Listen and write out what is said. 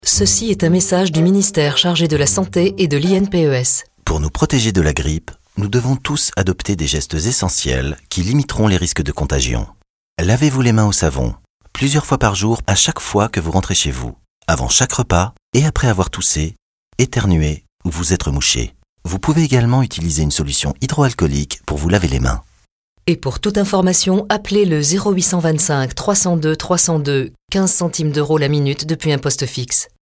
Ceci est un message du ministère chargé de la Santé et de l'INPES. Pour nous protéger de la grippe, nous devons tous adopter des gestes essentiels qui limiteront les risques de contagion. Lavez-vous les mains au savon, plusieurs fois par jour à chaque fois que vous rentrez chez vous, avant chaque repas et après avoir toussé, éternué ou vous être mouché. Vous pouvez également utiliser une solution hydroalcoolique pour vous laver les mains. Et pour toute information, appelez le 0825 302 302, 15 centimes d'euros la minute depuis un poste fixe.